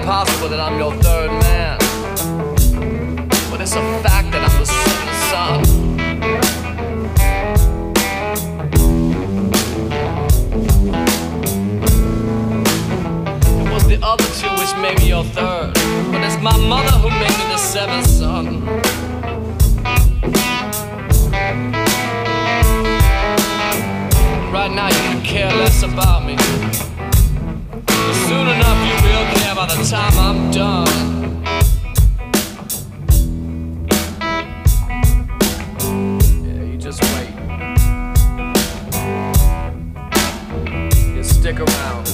impossible that I'm your third man, but it's a fact that I'm the seventh son. It was the other two which made me your third, but it's my mother who made me the seventh son. Right now you can care less about me, but soon enough you will care by the time I'm done. Yeah, you just wait. You stick around.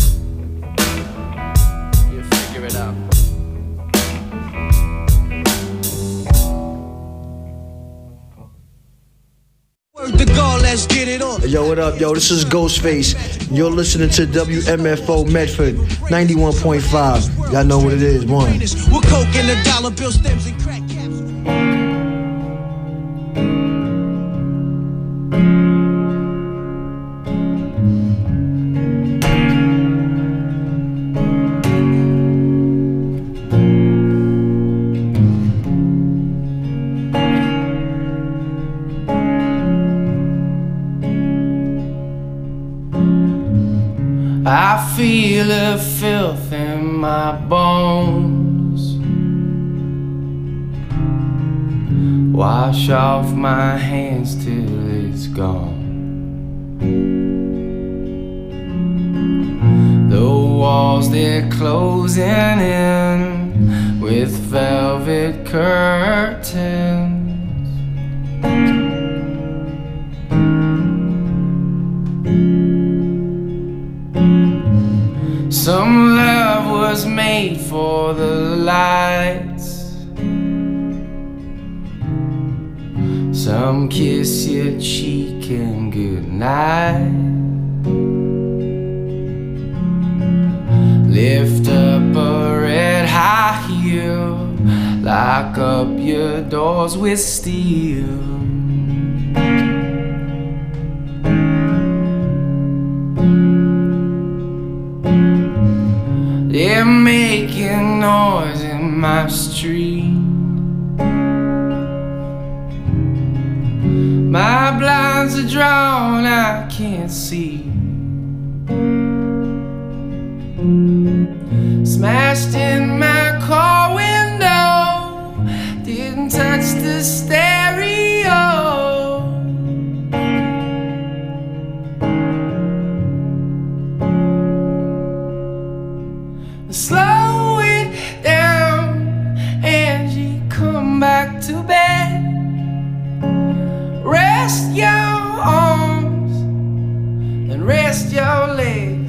You figure it out. The goal, let's get it on. Yo, what up, yo? This is Ghostface. You're listening to WMFO Medford 91.5. Y'all know what it is, one. With coke and the dollar bill stems and crack caps. I feel the filth in my bones. Wash off my hands till it's gone. The walls, they're closing in with velvet curtains. Some love was made for the lights. Some kiss your cheek and goodnight. Lift up a red high heel, lock up your doors with steel. They're making noise in my street. My blinds are drawn, I can't see. Smashed in my car window, didn't touch the stereo. Slow it down, Angie, come back to bed. Rest your arms and rest your legs.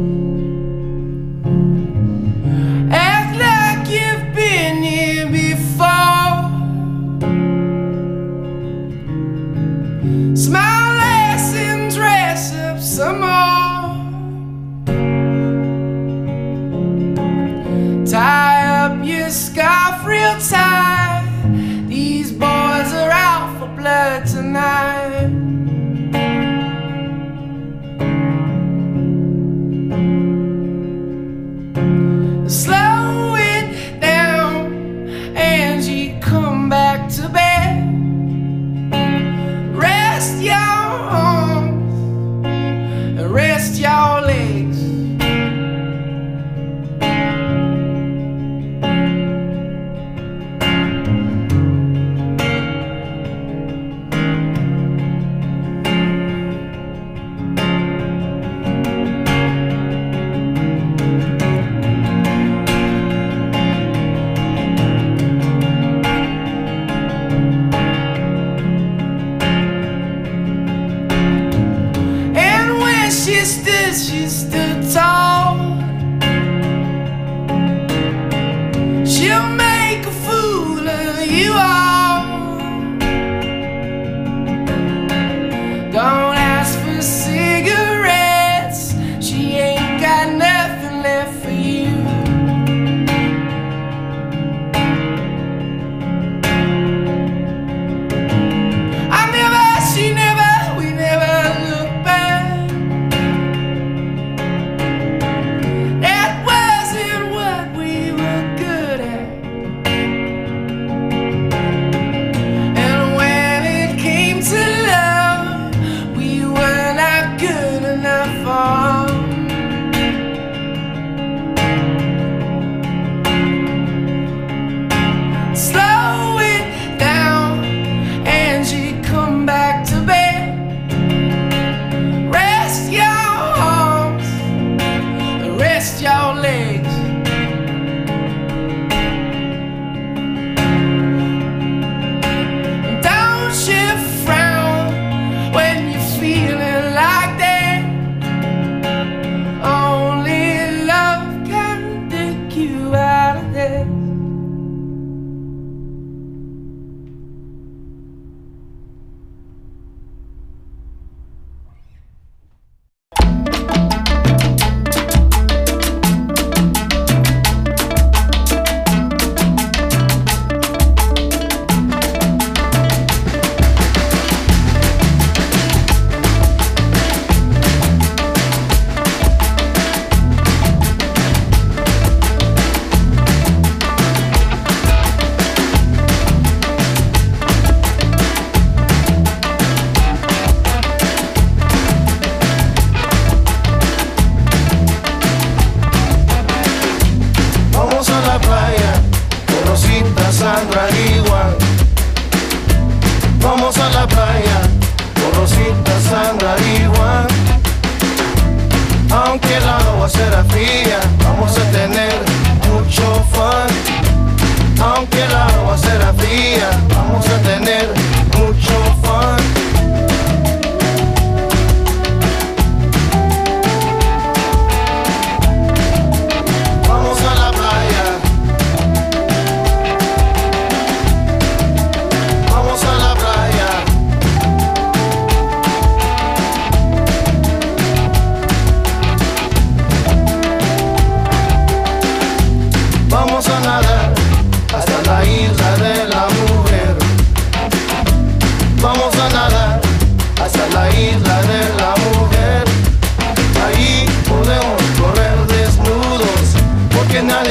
Act like you've been here before.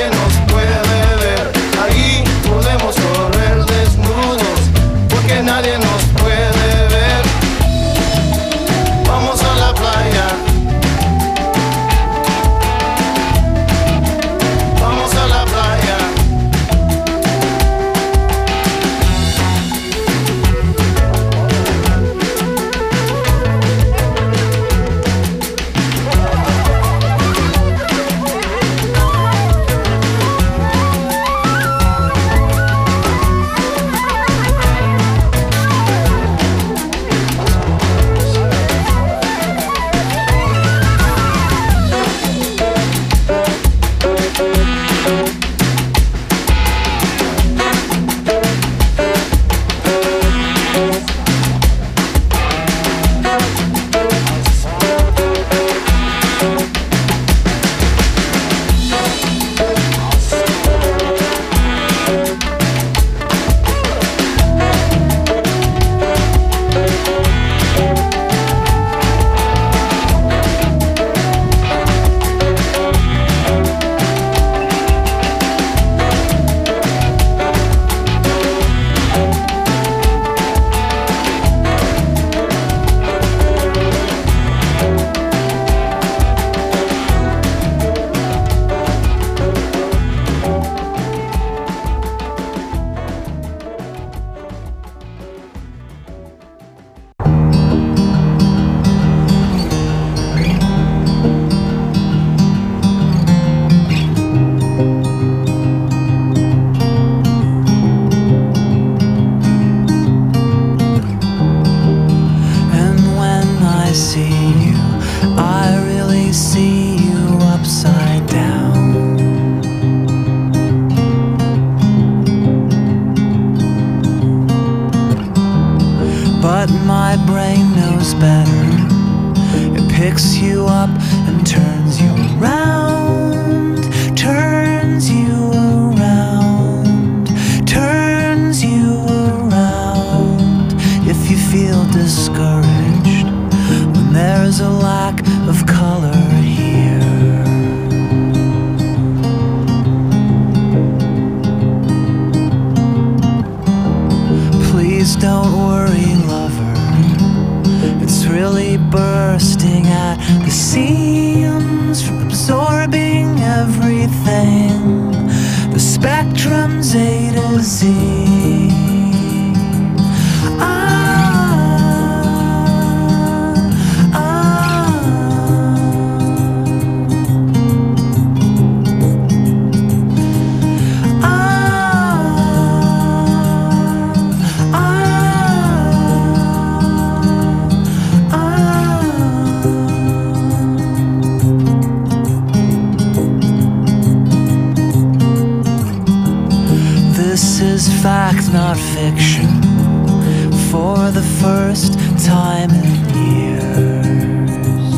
nos puede ver. Ahí podemos correr desnudos, porque nadie nos puede ver. Vamos a la playa. Vamos a la playa. But my brain knows better. It picks you up and turns you around, turns you around, turns you around. If you feel discouraged when there's a lack of color here, please don't worry, lover. It's really bursting at the seams from absorbing everything. The spectrum's A to Z. This is fact, not fiction, for the first time in years.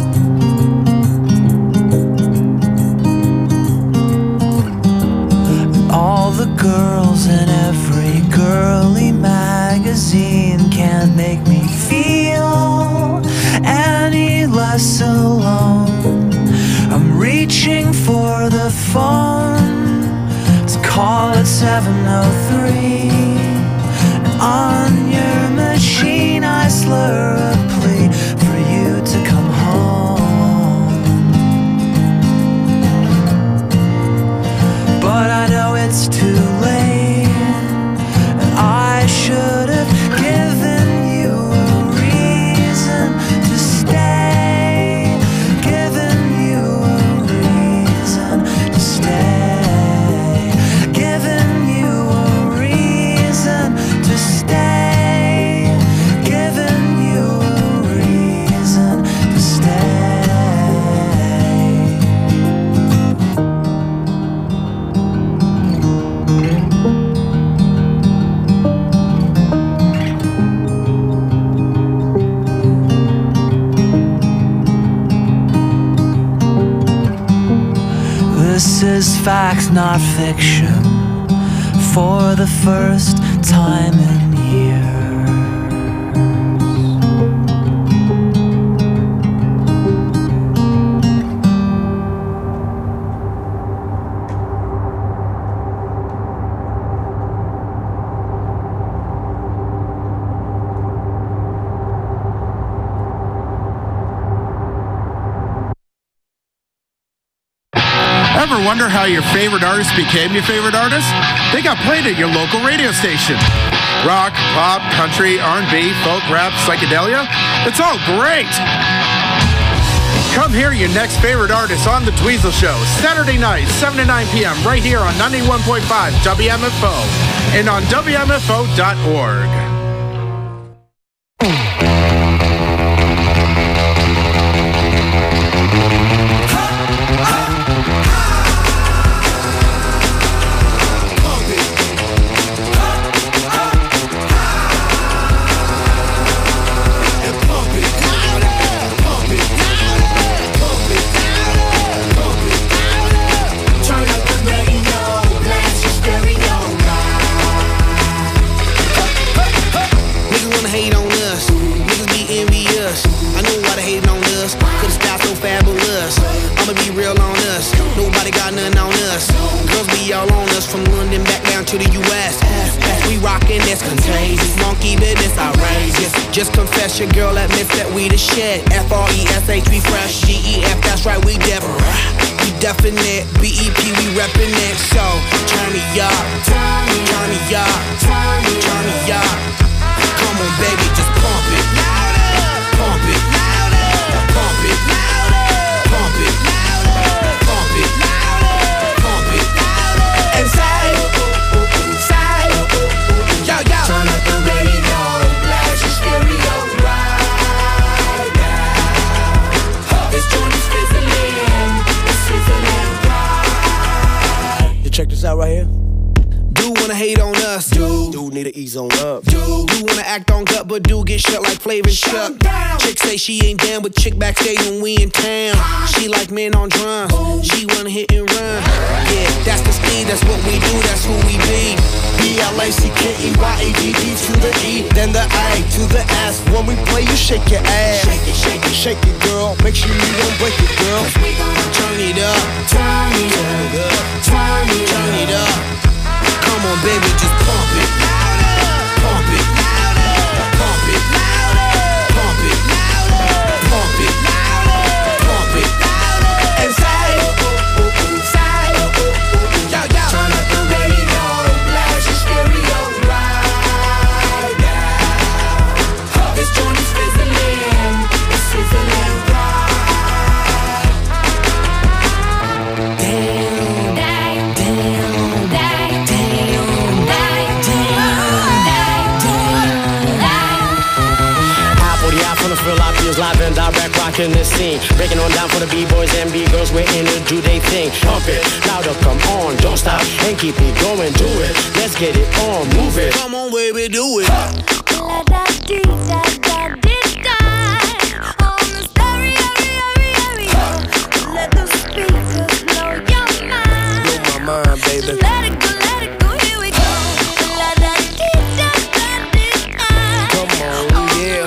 All the girls in every girly magazine can't make me feel any less alone. I'm reaching for the phone, call it 703, and on your machine I slur a plea for you to come home. But I know it's too late, and I should have given you a reason to stay, given you a reason to stay. This is fact, not fiction, for the first time in years. ever wonder how your favorite artist became your favorite artist? They got played at your local radio station. Rock, pop, country, R&B, folk, rap, psychedelia. It's all great. Come hear your next favorite artist on The Dweezil Show, Saturday night, 7 to 9 p.m. right here on 91.5 WMFO and on WMFO.org. Just confess your girl admits that we the shit. F-R-E-S-H, we fresh. G-E-F, that's right, we different. We definite. B-E-P, we reppin' it. So, turn me up. Turn me up. Turn me up. Come on, baby, just pump it. Pump it. Pump it. Pump it. Pump it. Pump it. And say, yo, yo. Turn up the radio. Stereo right now. This joint is fizzling. It's sizzling right. You check this out right here. Do wanna hate on us. Do need to ease on up. Do wanna act on gut, but do get shut like Flavor Shuck. Chick say she ain't down, but chick backstage when we in town. She like men on drums. She wanna hit and run. Yeah, that's the speed, that's what we do, that's who we be. B-L-A-C-K-E-Y-A-D-D to the E, then the A to the S. When we play, you shake your ass. Shake it, girl. Make sure you don't break it, girl. Turn it up. Turn it up. Come on, baby, just pump it. Pump it. Pump it. Pump it. Pump it. Pump it. And say, yo, yo. Turn up the radio, blast your stereo right now. This joint is fizzling, it's sizzling right. Live and direct, rocking the scene. Breaking on down for the B-boys and B-girls. We're in to do they thing. Pump it, louder, come on. Don't stop and keep it going. Do it, let's get it on. Move it. Come on, baby, do it. On the stereo, let the speakers blow your mind. Blow my mind, baby. Let it go, here we go. Come on, yeah.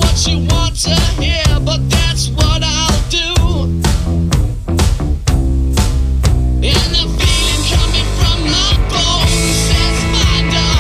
what you want to hear, but that's what I'll do. And the feeling coming from my bones says find a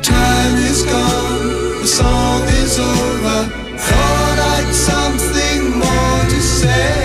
time is gone, the song is over. Thought I'd something more to say.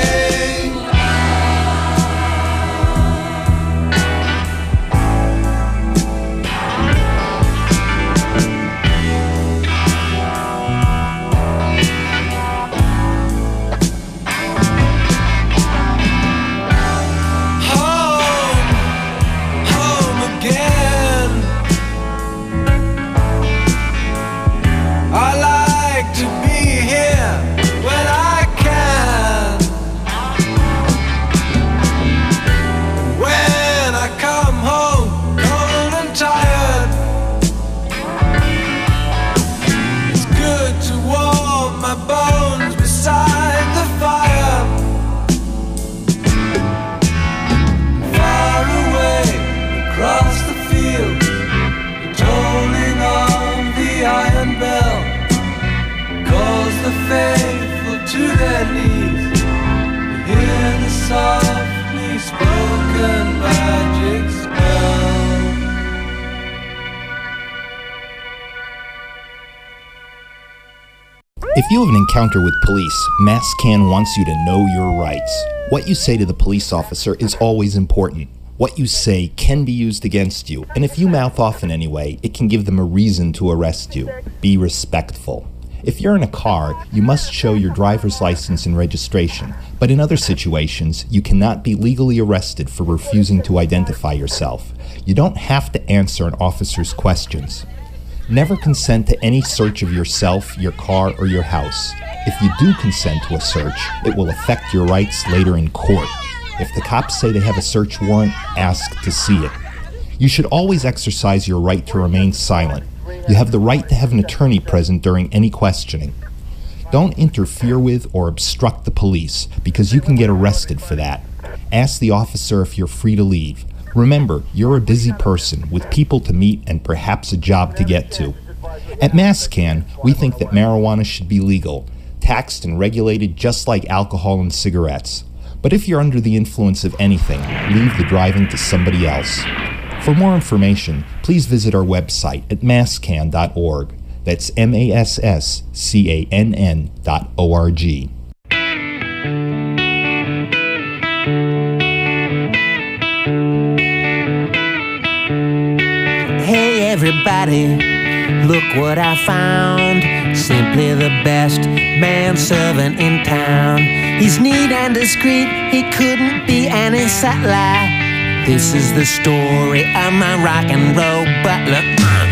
If you have an encounter with police, MassCan wants you to know your rights. What you say to the police officer is always important. What you say can be used against you, and if you mouth off in any way, it can give them a reason to arrest you. Be respectful. If you're in a car, you must show your driver's license and registration, but in other situations, you cannot be legally arrested for refusing to identify yourself. You don't have to answer an officer's questions. Never consent to any search of yourself, your car, or your house. If you do consent to a search, it will affect your rights later in court. If the cops say they have a search warrant, ask to see it. You should always exercise your right to remain silent. You have the right to have an attorney present during any questioning. Don't interfere with or obstruct the police, because you can get arrested for that. Ask the officer if you're free to leave. Remember, you're a busy person with people to meet and perhaps a job to get to. At MassCan, we think that marijuana should be legal, taxed and regulated just like alcohol and cigarettes. But if you're under the influence of anything, leave the driving to somebody else. For more information, please visit our website at masscan.org. That's MassCann.org. Hey everybody, look what I found. Simply the best manservant in town. He's neat and discreet, he couldn't be any subtler. This is the story of my rock and roll butler.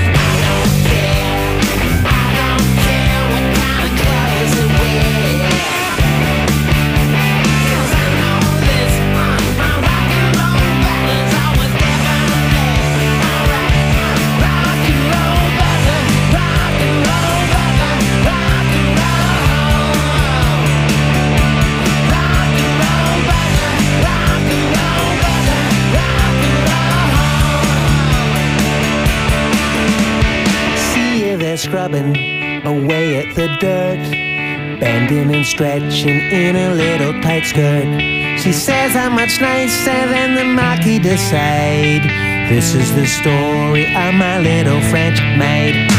Scrubbing away at the dirt, bending and stretching in a little tight skirt. She says I'm much nicer than the Marquis de Sade. This is the story of my little French maid.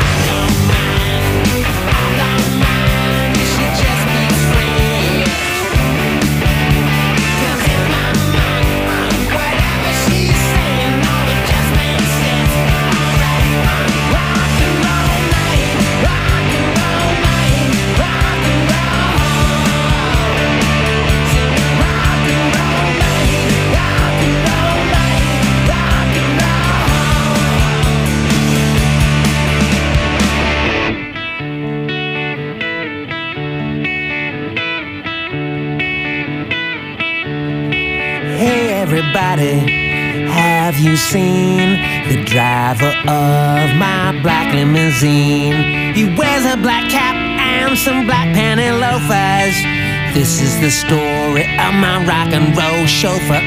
Everybody, have you seen the driver of my black limousine? He wears a black cap and some black panty loafers. This is the story of my rock and roll chauffeur.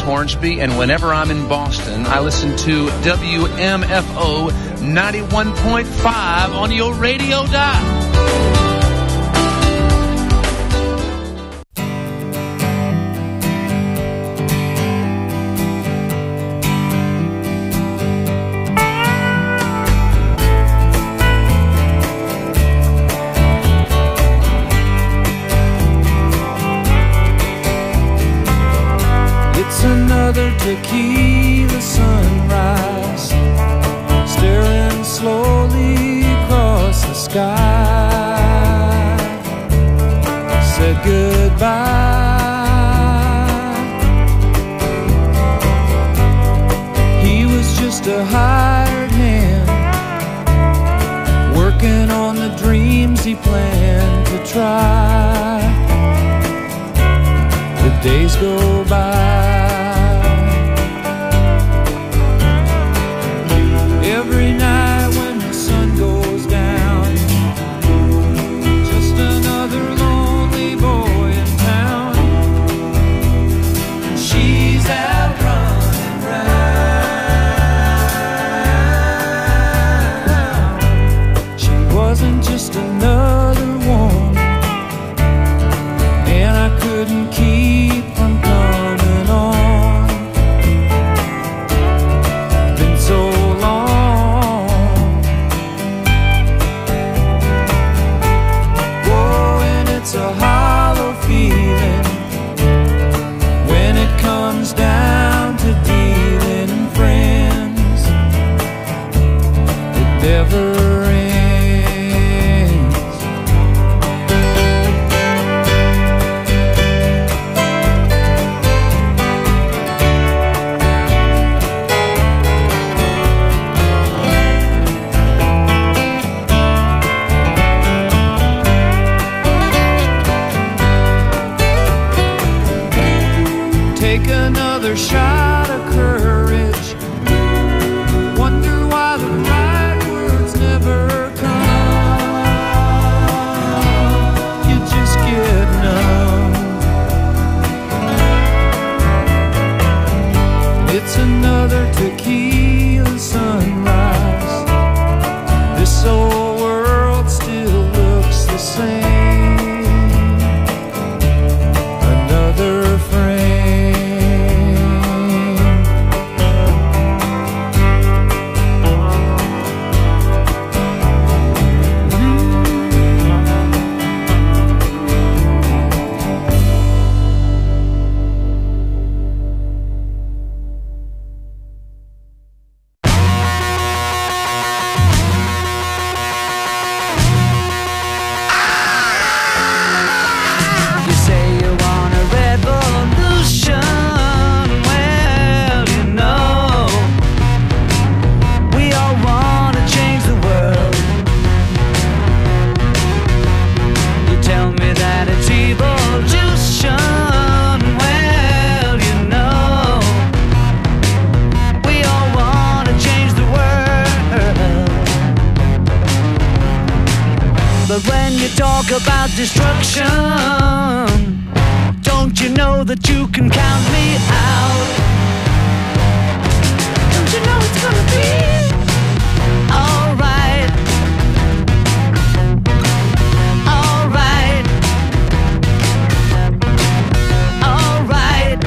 Hornsby, and whenever I'm in Boston, I listen to WMFO 91.5 on your radio dial. Another tequila sunrise, staring slowly across the sky. Said goodbye. He was just a hired hand, working on the dreams he planned to try. The days go by. Every night when the sun goes down, just another lonely boy in town. She's out running round. She wasn't just another one, and I couldn't keep from coming on. Been so long. It's a hollow feeling when it comes down to dealing friends. It never another shot of courage. Wonder why the right words never come. You just get numb. It's another tequila sunrise. This old world still looks the same. Another frame. About destruction, don't you know that you can count me out? Don't you know it's gonna be alright? Alright. Alright.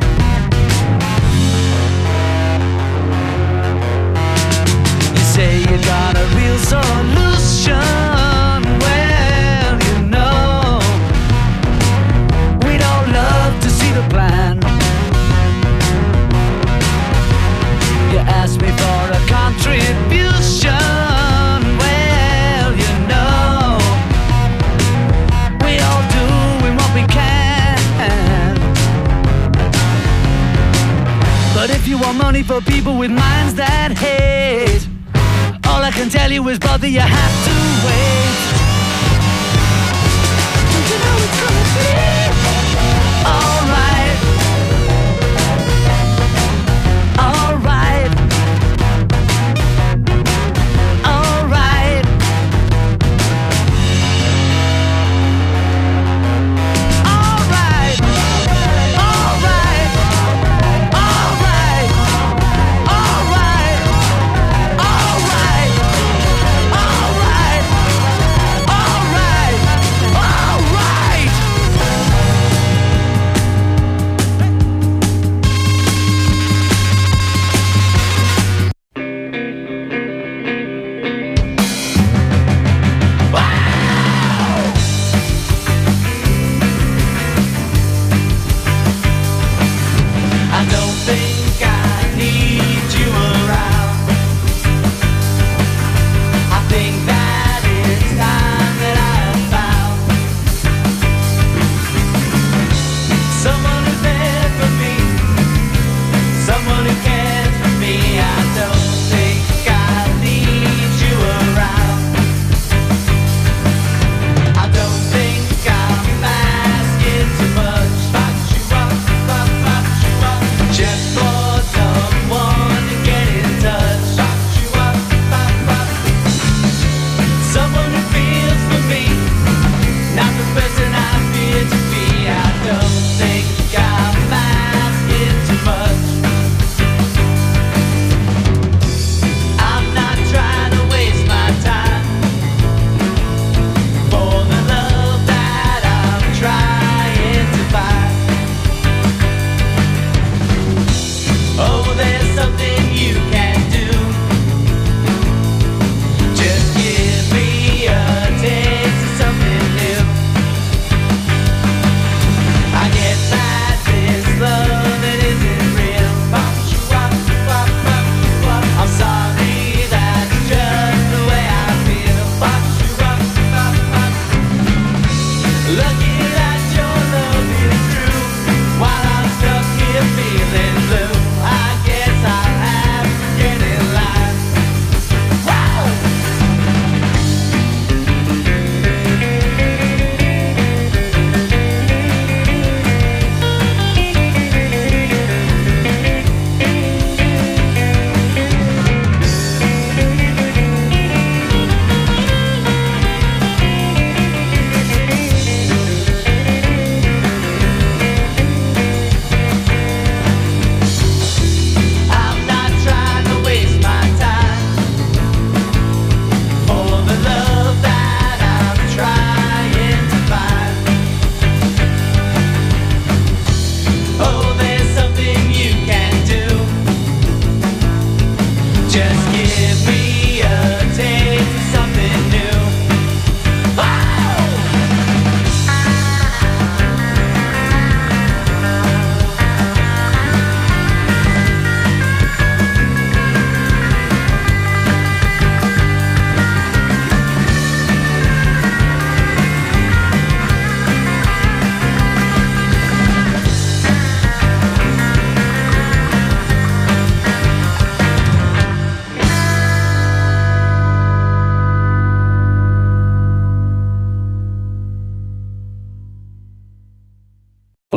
You say you got a real solution. Plan. You asked me for a contribution. Well, you know, we all doing what we can. But if you want money for people with minds that hate, all I can tell you is, brother, you have to wait. Don't you know it's gonna be alright?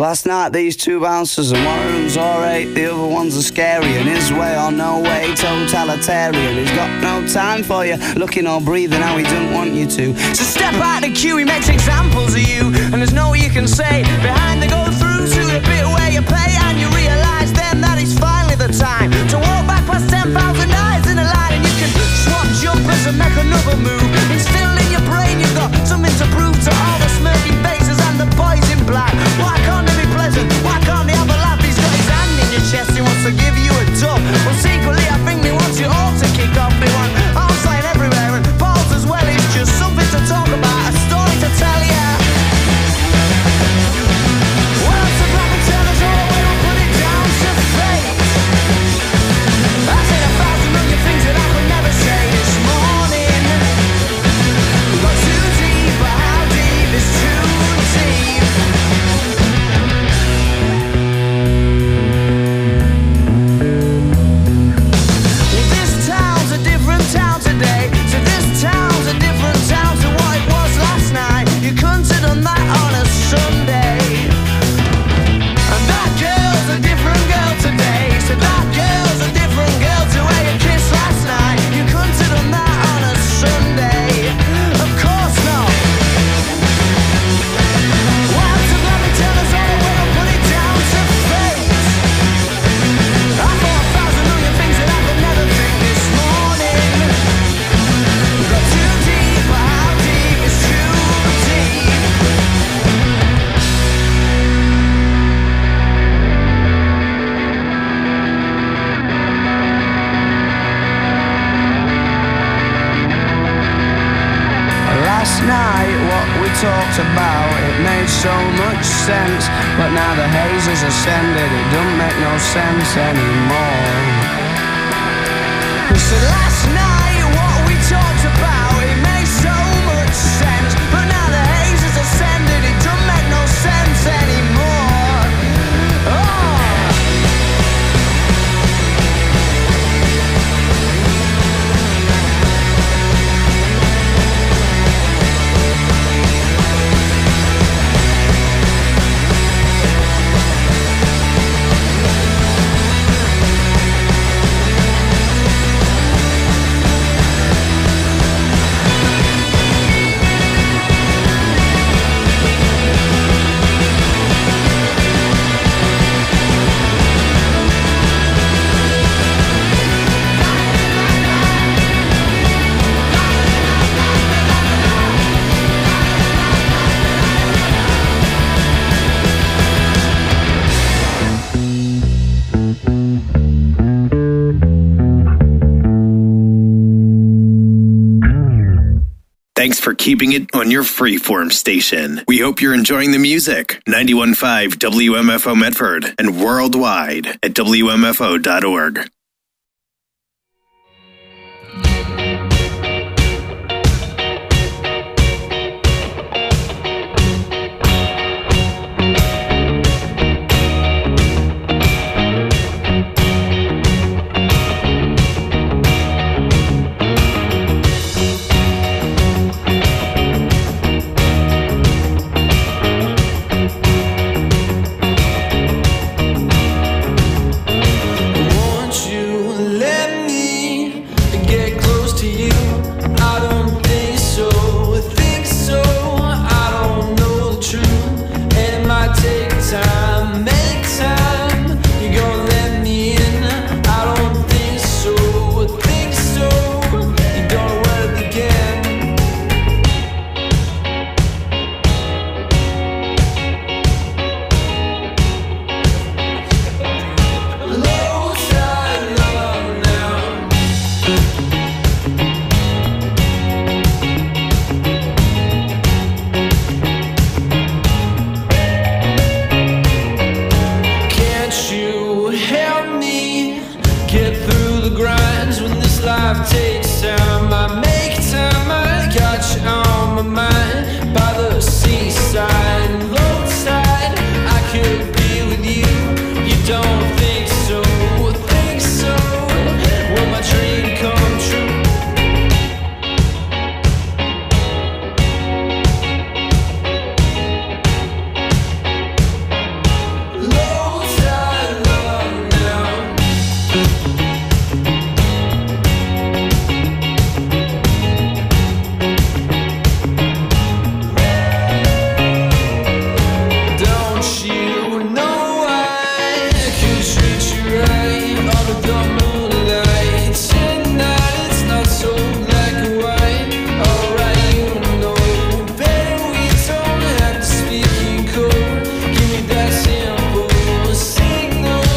Last night these two bouncers, and one of them's alright, the other one's a scary, and his way or no way, totalitarian. He's got no time for you, looking or breathing how he doesn't want you to. So step out the queue, he makes examples of you, and there's no way you can say behind the go-through to the bit where you pay, and you realise then that it's finally the time to walk back past 10,000 eyes in a line, and you can swap jumpers and make another move. Instilled in your brain, you've got something to prove to all the smirking faces and the boys in black. Why can't they be pleasant? Why can't they have a laugh? He's got his hand in your chest, he wants to give you a tub. Well, secretly I think he wants you all to kick off. They want arms flying everywhere and balls as well. It's just something to talk about, a story to tell ya. Well, it's a black and tell us all, we will put it down to fate. I said 1,000 million things that I could never say this morning. Got too deep, but how deep is too deep? Well, this town's a different town today. So this town's a different town to what it was last night. You couldn't have done that on a Sunday. And that girl's a different girl today. So that girl's a different girl to where you kissed last night. You couldn't have done that on a Sunday. Of course not. Well, to let me tell us all, we're gonna put it down to fate. I thought 1,000 million things that I could never think this morning. Got too deep, but how deep is too deep? Last night, what we talked about, it made so much sense. But now the haze has ascended, it don't make no sense anymore. So last night, what we talked about, it made so much sense. But now the haze has ascended, it don't make no sense anymore. Oh. Thanks for keeping it on your freeform station. We hope you're enjoying the music. 91.5 WMFO Medford and worldwide at WMFO.org. Get through the grinds when this life takes out.